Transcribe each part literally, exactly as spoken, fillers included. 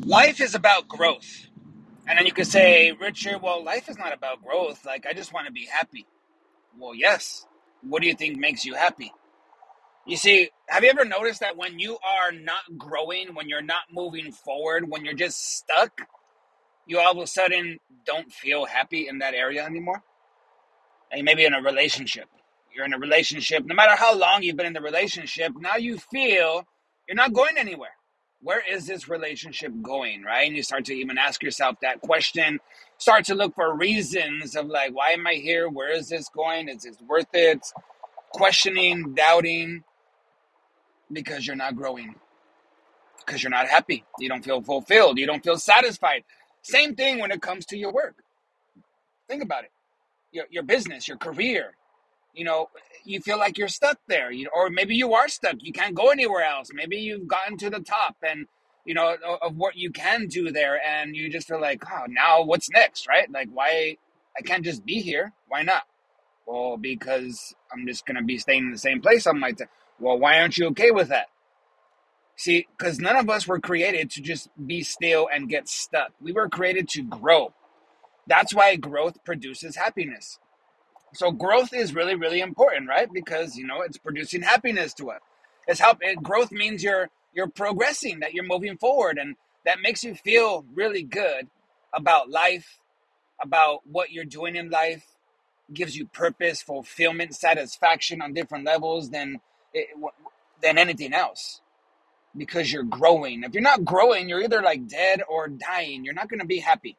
Life is about growth. And then you could say, Richard, well, life is not about growth. Like, I just want to be happy. Well, yes. What do you think makes you happy? You see, have you ever noticed that when you are not growing, when you're not moving forward, when you're just stuck, you all of a sudden don't feel happy in that area anymore? And maybe in a relationship. You're in a relationship, no matter how long you've been in the relationship, now you feel you're not going anywhere. Where is this relationship going, right? And you start to even ask yourself that question, start to look for reasons of like, why am I here? Where is this going? Is this worth it? Questioning, doubting, because you're not growing, because you're not happy. You don't feel fulfilled. You don't feel satisfied. Same thing when it comes to your work. Think about it. Your, your business, your career, you know, you feel like you're stuck there, you know, or maybe you are stuck. You can't go anywhere else. Maybe you've gotten to the top and, you know, of what you can do there. And you just feel like, oh, now what's next, right? Like, why, I can't just be here. Why not? Well, because I'm just going to be staying in the same place all my time. Well, why aren't you okay with that? See, because none of us were created to just be still and get stuck. We were created to grow. That's why growth produces happiness. So growth is really, really important, right? Because, you know, it's producing happiness to us. It's help. It, growth means you're you're progressing, that you're moving forward, and that makes you feel really good about life, about what you're doing in life. Gives you purpose, fulfillment, satisfaction on different levels than it, than anything else. Because you're growing. If you're not growing, you're either like dead or dying. You're not going to be happy.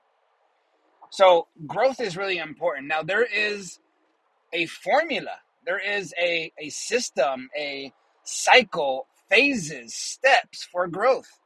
So growth is really important. Now there is a formula. There is a, a system, a cycle, phases, steps for growth.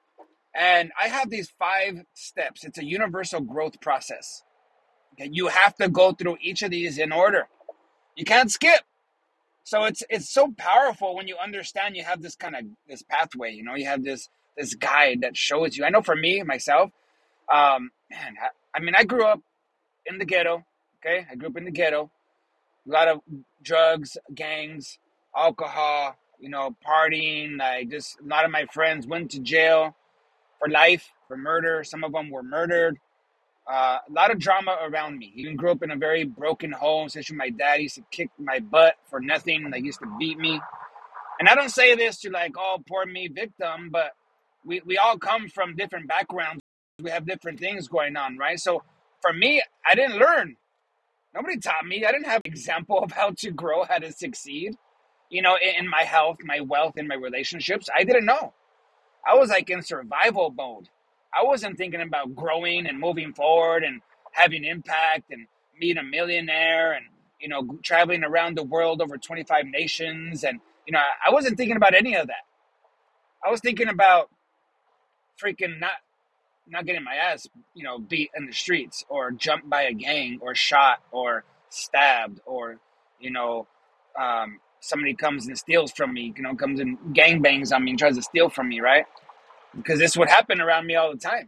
And I have these five steps. It's a universal growth process. Okay, you have to go through each of these in order. You can't skip. So it's it's so powerful when you understand you have this kind of this pathway. You know, you have this this guide that shows you. I know for me myself, um, man, I, I mean, I grew up in the ghetto. Okay, I grew up in the ghetto. A lot of drugs, gangs, alcohol, you know, partying. Like just a lot of my friends went to jail for life, for murder. Some of them were murdered. Uh, a lot of drama around me. Even grew up in a very broken home. Especially my dad used to kick my butt for nothing. Like used to beat me. And I don't say this to like, oh, poor me, victim. But we we all come from different backgrounds. We have different things going on, right? So for me, I didn't learn. Nobody taught me. I didn't have an example of how to grow, how to succeed, you know, in, in my health, my wealth, in my relationships. I didn't know. I was like in survival mode. I wasn't thinking about growing and moving forward and having impact and being a millionaire and, you know, traveling around the world over twenty-five nations. And, you know, I wasn't thinking about any of that. I was thinking about freaking not not getting my ass, you know, beat in the streets or jumped by a gang or shot or stabbed or, you know, um, somebody comes and steals from me, you know, comes and gang bangs on me and tries to steal from me, right? Because this would happen around me all the time.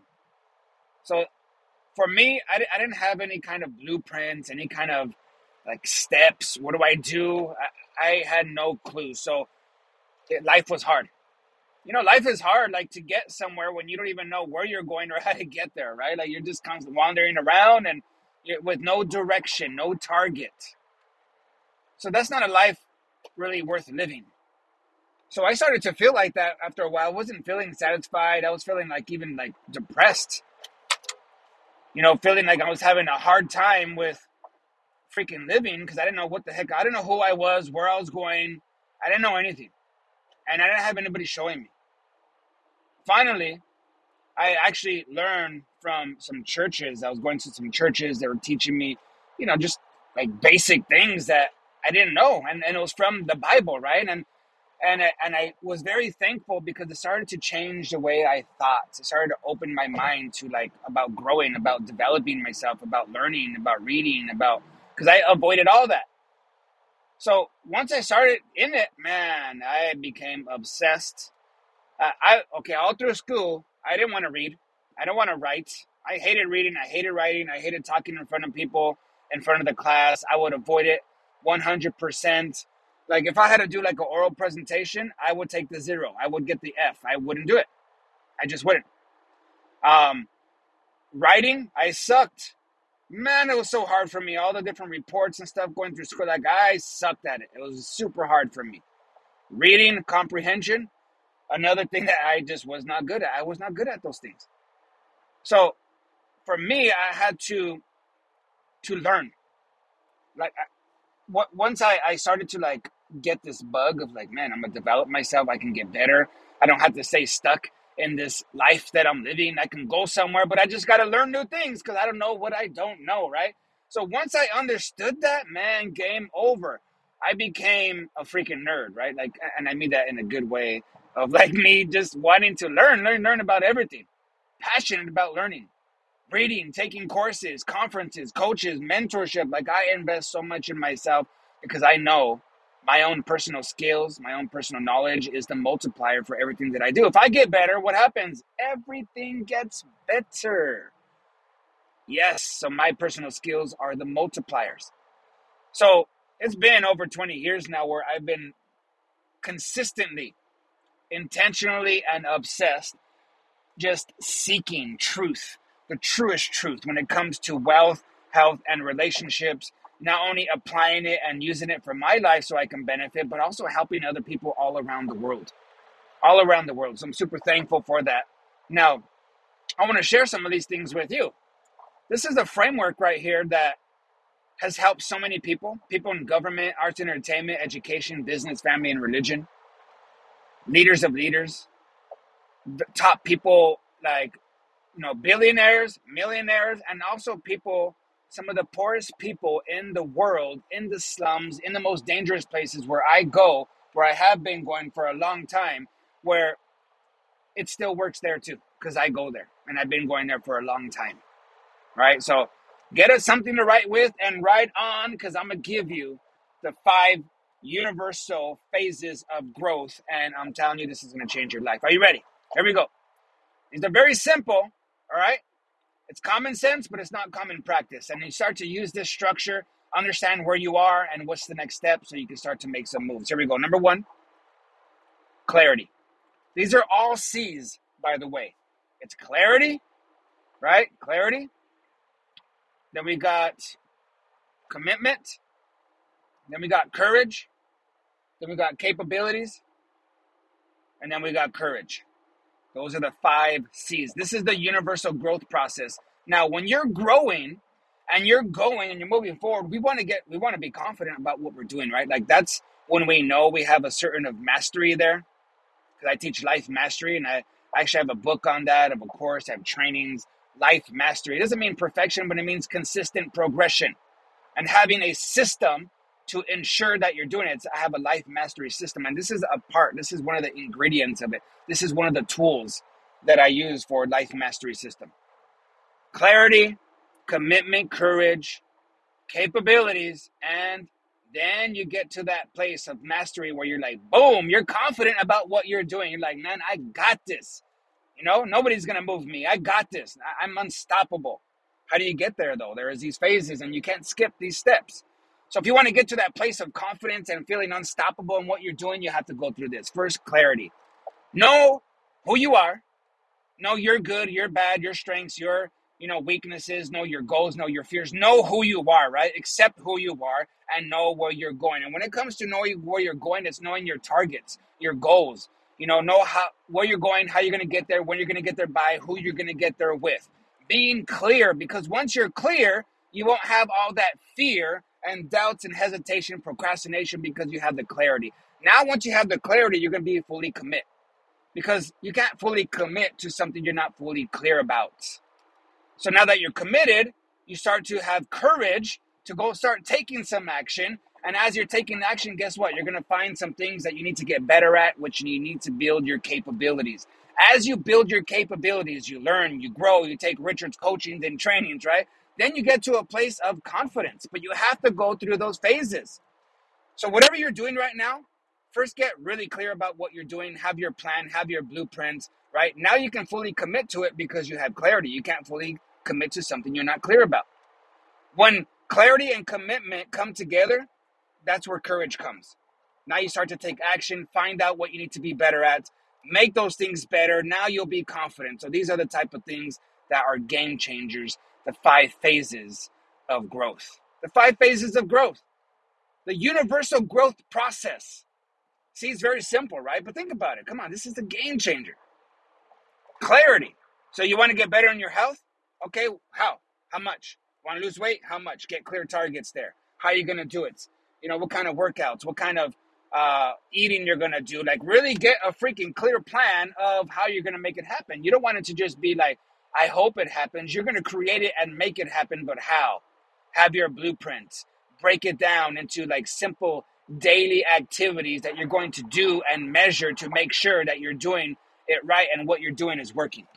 So for me, I, I didn't have any kind of blueprints, any kind of like steps. What do I do? I, I had no clue. So it, life was hard. You know, life is hard, like to get somewhere when you don't even know where you're going or how to get there, right? Like you're just constantly wandering around and you're, with no direction, no target. So that's not a life really worth living. So I started to feel like that after a while. I wasn't feeling satisfied. I was feeling like even like depressed, you know, feeling like I was having a hard time with freaking living because I didn't know what the heck, I didn't know who I was, where I was going. I didn't know anything. And I didn't have anybody showing me. Finally, I actually learned from some churches. I was going to some churches. They were teaching me, you know, just like basic things that I didn't know. And, and it was from the Bible, right? And and I, and I was very thankful because it started to change the way I thought. It started to open my mind to like about growing, about developing myself, about learning, about reading, about because I avoided all that. So once I started in it, man, I became obsessed. Uh, I okay, all through school, I didn't want to read. I don't want to write. I hated reading. I hated writing. I hated talking in front of people, in front of the class. I would avoid it one hundred percent. Like if I had to do like an oral presentation, I would take the zero. I would get the F. I wouldn't do it. I just wouldn't. Um, writing, I sucked. Man, it was so hard for me. All the different reports and stuff going through school, like I sucked at it. It was super hard for me. Reading comprehension, another thing that I just was not good at. I was not good at those things. So for me, I had to to learn. Like what once I, I started to like get this bug of like, man, I'm gonna develop myself. I can get better. I don't have to stay stuck in this life that I'm living. I can go somewhere, but I just got to learn new things because I don't know what I don't know, right? So once I understood that, man, game over. I became a freaking nerd, right? Like, and I mean that in a good way of like me just wanting to learn, learn, learn about everything. Passionate about learning, reading, taking courses, conferences, coaches, mentorship. Like I invest so much in myself because I know my own personal skills, my own personal knowledge is the multiplier for everything that I do. If I get better, what happens? Everything gets better. Yes, so my personal skills are the multipliers. So it's been over twenty years now where I've been consistently, intentionally, and obsessed just seeking truth, the truest truth when it comes to wealth, health, and relationships, not only applying it and using it for my life so I can benefit, but also helping other people all around the world, all around the world. So I'm super thankful for that. Now, I want to share some of these things with you. This is a framework right here that has helped so many people, people in government, arts and entertainment, education, business, family, and religion, leaders of leaders, top people like you know, billionaires, millionaires, and also people, some of the poorest people in the world, in the slums, in the most dangerous places where I go, where I have been going for a long time, where it still works there too, because I go there and I've been going there for a long time, right? So get us something to write with and write on, because I'm going to give you the five universal phases of growth, and I'm telling you, this is going to change your life. Are you ready? Here we go. These are very simple, all right? It's common sense, but it's not common practice. And you start to use this structure, understand where you are and what's the next step so you can start to make some moves. Here we go. Number one, clarity. These are all C's, by the way. It's clarity, right? Clarity. Then we got commitment. Then we got courage. Then we got capabilities. And then we got courage. Those are the five C's. This is the universal growth process. Now, when you're growing and you're going and you're moving forward, we want to get, we want to be confident about what we're doing, right? Like that's when we know we have a certain of mastery there. Because I teach life mastery, and I actually have a book on that, of a course, I have trainings. Life mastery. It doesn't mean perfection, but it means consistent progression and having a system to ensure that you're doing it. So I have a life mastery system, and this is a part, this is one of the ingredients of it. This is one of the tools that I use for life mastery system. Clarity, commitment, courage, capabilities, and then you get to that place of mastery where you're like, boom, you're confident about what you're doing. You're like, man, I got this. You know, nobody's going to move me. I got this. I'm unstoppable. How do you get there, though? There is these phases, and you can't skip these steps. So if you want to get to that place of confidence and feeling unstoppable in what you're doing, you have to go through this. First, clarity. Know who you are. Know your good, your bad, your strengths, your you know weaknesses. Know your goals. Know your fears. Know who you are, right? Accept who you are and know where you're going. And when it comes to knowing where you're going, it's knowing your targets, your goals. You know, know how where you're going, how you're going to get there, when you're going to get there by, who you're going to get there with. Being clear, because once you're clear, you won't have all that fear and doubts and hesitation, procrastination, because you have the clarity. Now, once you have the clarity, you're going to be fully commit, because you can't fully commit to something you're not fully clear about. So now that you're committed, you start to have courage to go start taking some action. And as you're taking action, guess what? You're going to find some things that you need to get better at, which you need to build your capabilities. As you build your capabilities, you learn, you grow, you take Richard's coachings and trainings, right? Then you get to a place of confidence, but you have to go through those phases. So whatever you're doing right now, first get really clear about what you're doing, have your plan, have your blueprints, right? Now you can fully commit to it because you have clarity. You can't fully commit to something you're not clear about. When clarity and commitment come together, that's where courage comes. Now you start to take action, find out what you need to be better at, Make those things better. Now you'll be confident. So these are the type of things that are game changers, the five phases of growth. The five phases of growth. The universal growth process. See, it's very simple, right? But think about it. Come on, this is the game changer. Clarity. So you want to get better in your health? Okay, how? How much? Want to lose weight? How much? Get clear targets there. How are you going to do it? You know, what kind of workouts? What kind of uh, eating you're going to do? Like, really get a freaking clear plan of how you're going to make it happen. You don't want it to just be like, I hope it happens. You're going to create it and make it happen, but how? Have your blueprints. Break it down into like simple daily activities that you're going to do and measure to make sure that you're doing it right and what you're doing is working,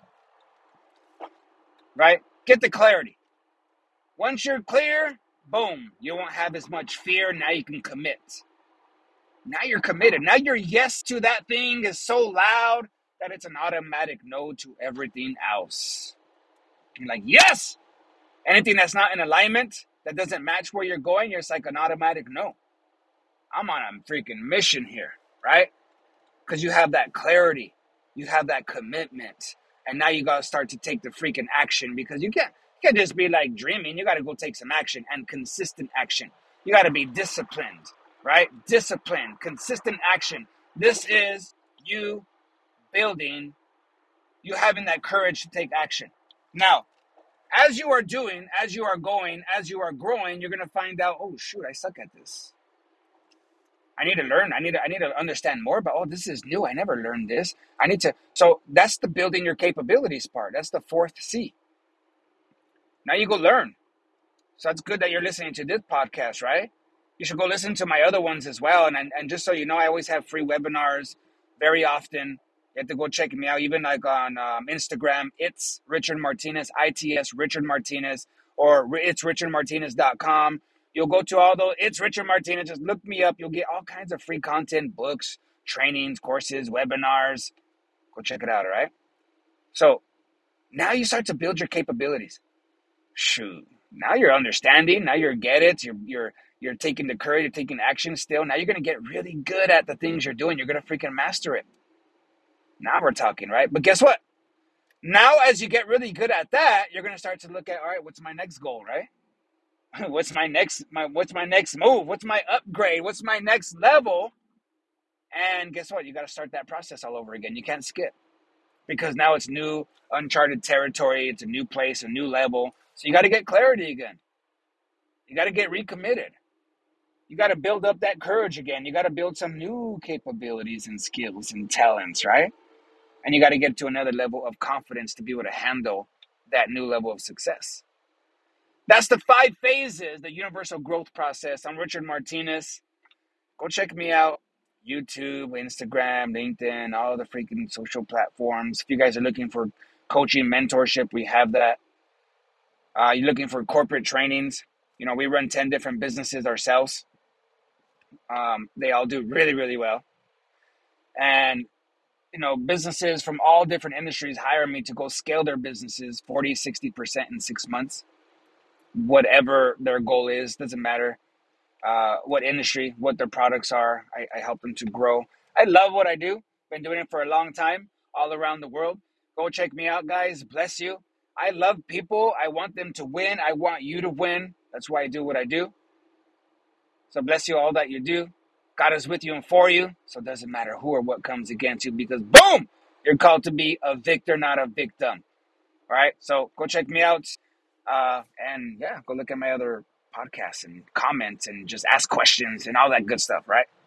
right? Get the clarity. Once you're clear, boom, you won't have as much fear. Now you can commit. Now you're committed. Now your yes to that thing is so loud that it's an automatic no to everything else. You're like, yes! Anything that's not in alignment, that doesn't match where you're going, you're just like an automatic no. I'm on a freaking mission here, right? Because you have that clarity. You have that commitment. And now you got to start to take the freaking action, because you can't, you can't just be like dreaming. You got to go take some action, and consistent action. You got to be disciplined, right? Discipline, consistent action. This is you building, you having that courage to take action. Now, as you are doing, as you are going, as you are growing, you're going to find out, oh, shoot, I suck at this. I need to learn. I need to, I need to understand more about, oh, this is new. I never learned this. I need to. So that's the building your capabilities part. That's the fourth C. Now you go learn. So it's good that you're listening to this podcast, right? You should go listen to my other ones as well. And, and, and just so you know, I always have free webinars very often. You have to go check me out, even like on um, Instagram. It's Richard Martinez, I T S Richard Martinez, or it's richard martinez dot com. You'll go to all those. It's Richard Martinez. Just look me up. You'll get all kinds of free content, books, trainings, courses, webinars. Go check it out, all right? So now you start to build your capabilities. Shoot. Now you're understanding. Now you're get it. You're you're you're taking the courage. You're taking action still. Now you're going to get really good at the things you're doing. You're going to freaking master it. Now we're talking, right? But guess what? Now as you get really good at that, you're going to start to look at, all right, what's my next goal, right? What's my next my what's my next move? What's my upgrade? What's my next level? And guess what? You got to start that process all over again. You can't skip, because now it's new, uncharted territory. It's a new place, a new level. So you got to get clarity again. You got to get recommitted. You got to build up that courage again. You got to build some new capabilities and skills and talents, right? And you got to get to another level of confidence to be able to handle that new level of success. That's the five phases, the universal growth process. I'm Richard Martinez. Go check me out. YouTube, Instagram, LinkedIn, all the freaking social platforms. If you guys are looking for coaching, mentorship, we have that. Uh, you're looking for corporate trainings. You know, we run ten different businesses ourselves. Um, they all do really, really well. And, you know, businesses from all different industries hire me to go scale their businesses forty, sixty percent in six months. Whatever their goal is, doesn't matter uh, what industry, what their products are. I, I help them to grow. I love what I do. Been doing it for a long time, all around the world. Go check me out, guys. Bless you. I love people. I want them to win. I want you to win. That's why I do what I do. So bless you all that you do. God is with you and for you. So it doesn't matter who or what comes against you, because boom, you're called to be a victor, not a victim. All right. So go check me out. Uh, and yeah, go look at my other podcasts and comment and just ask questions and all that good stuff, right?